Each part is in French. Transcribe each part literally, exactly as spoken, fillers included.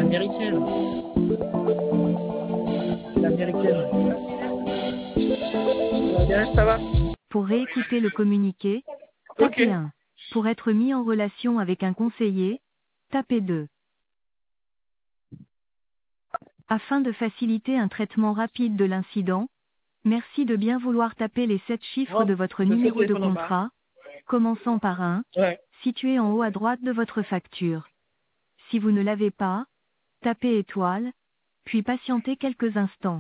l'américaine. L'américaine. Ça va bien, ça va? Pour réécouter le communiqué, tapez Ok. un. Pour être mis en relation avec un conseiller, tapez deux. Afin de faciliter un traitement rapide de l'incident, merci de bien vouloir taper les sept chiffres Hop, de votre je fais le numéro de téléphone en bas. contrat, commençant par un, Ouais. situé en haut à droite de votre facture. Si vous ne l'avez pas, tapez étoile, puis patientez quelques instants.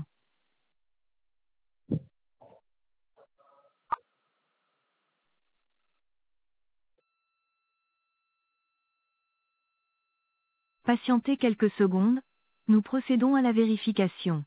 Patientez quelques secondes, nous procédons à la vérification.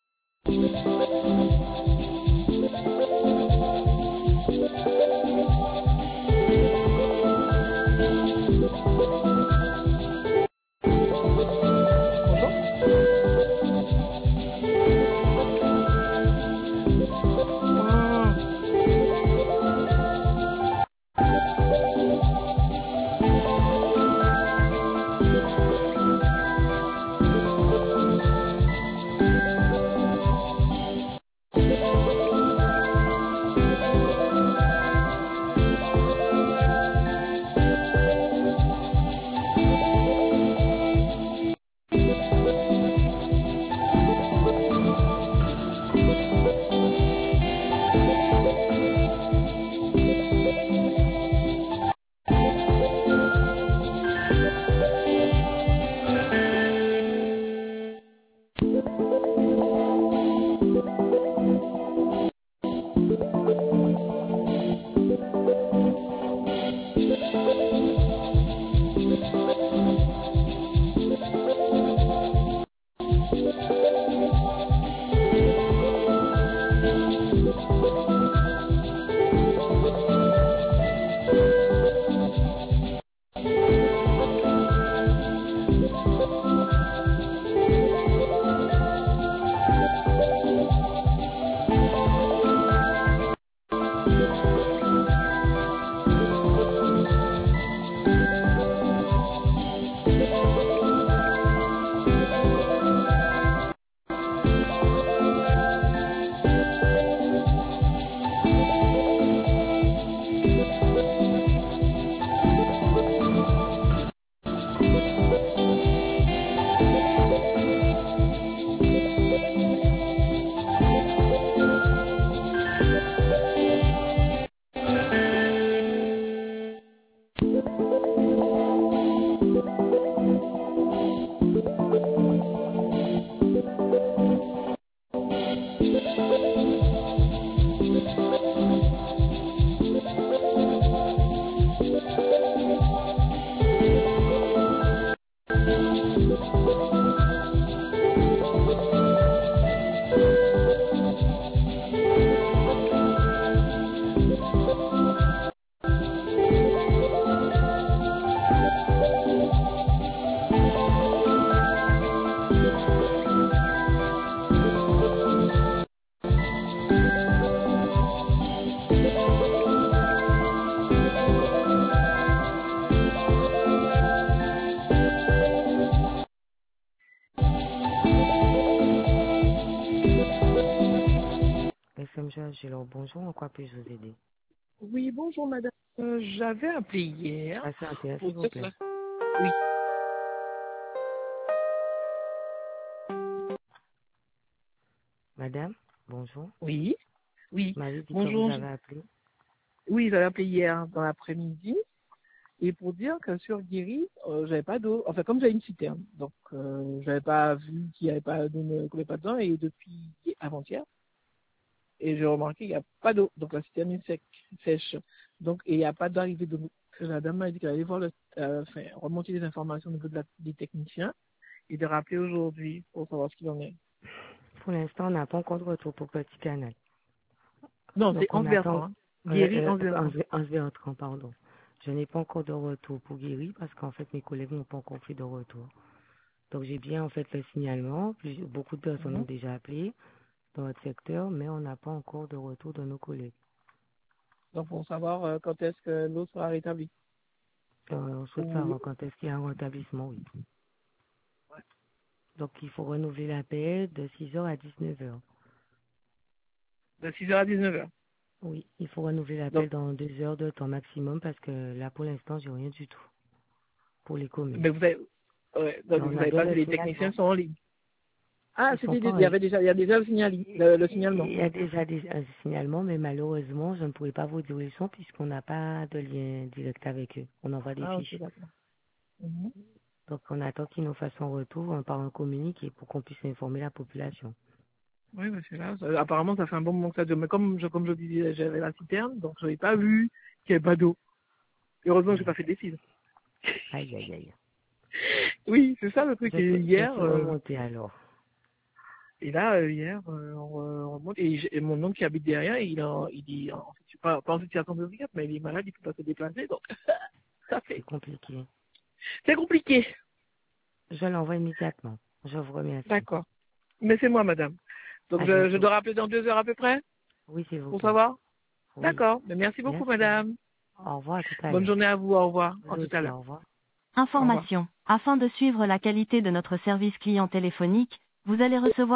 F M G H, alors bonjour, en quoi puis-je vous aider? Oui, bonjour madame. Euh, J'avais appelé hier Passez un thé, pour s'il vous dire plaît. que... Oui. Madame, bonjour. Oui. Oui. Vous m'avez dit que vous Bonjour. avez appelé. Oui, j'avais appelé hier dans l'après-midi et pour dire que sur Guéry, euh, j'avais pas d'eau. Enfin, comme j'avais une citerne, donc euh, j'avais pas vu qu'il n'y avait pas de ne coulait pas dedans et depuis avant-hier, et j'ai remarqué qu'il n'y a pas d'eau. Donc la citerne est sec, sèche. Donc et il n'y a pas d'arrivée d'eau. La dame m'a dit qu'elle allait voir le, euh, enfin, remonter les informations au niveau de la, des techniciens et de rappeler aujourd'hui pour savoir ce qu'il en est. Pour l'instant, on n'a pas encore de retour pour Petit Canal. Non, c'est Donc on Anse attend, Bertrand. Hein. Guéry, euh, Anse euh, en, Bertrand. se- en se vertrant, pardon. Je n'ai pas encore de retour pour Guéry parce qu'en fait mes collègues n'ont pas encore fait de retour. Donc j'ai bien en fait le signalement. Plus- beaucoup de personnes ont Mhm. déjà appelé dans notre secteur, mais on n'a pas encore de retour de nos collègues. Donc pour savoir euh, quand est-ce que l'eau sera rétablie. Euh, on souhaite Ou... savoir quand est-ce qu'il y a un rétablissement, oui. Donc, il faut renouveler l'appel de six heures à dix-neuf heures. De six heures à dix-neuf heures. Oui, il faut renouveler l'appel dans deux heures de temps maximum parce que là, pour l'instant, j'ai rien du tout pour les communes. Mais vous avez, ouais, donc vous savez pas que les techniciens sont en ligne. Ah, c'était, il y avait déjà, il y a déjà le, signal, le, le signalement. Il y a déjà des, un signalement, mais malheureusement, je ne pourrais pas vous dire où ils sont puisqu'on n'a pas de lien direct avec eux. On envoie des ah, fiches. Okay, d'accord. Mm-hmm. Donc, on attend qu'ils nous fassent un retour par un communiqué pour qu'on puisse informer la population. Oui, parce que là, ça, apparemment, ça fait un bon moment que ça dure. Mais comme je, comme je disais, j'avais la citerne, donc je n'avais pas vu qu'il n'y avait pas d'eau. Heureusement que je n'ai pas fait de bêtises. Aïe, aïe, aïe. Oui, c'est ça le truc. Je Et peux, hier. je peux remonter euh, alors. Et là, euh, hier, euh, on, on remonte. Et, et mon oncle qui habite derrière, il, a, il dit, en fait, pas, pas en situation de handicap, mais il est malade, il ne peut pas se déplacer. Donc, ça fait. C'est compliqué. C'est compliqué. Je l'envoie immédiatement. Je vous remercie. D'accord. Mais c'est moi, madame. Donc, À je, bientôt. je dois rappeler dans deux heures à peu près Oui, c'est vous. pour savoir. Oui. D'accord. Mais merci beaucoup, Merci. madame. Au revoir, à tout à l'heure. Bonne journée à vous. Au revoir. Vous À tout aussi, à l'heure. au revoir. Information. Afin de suivre la qualité de notre service client téléphonique, vous allez recevoir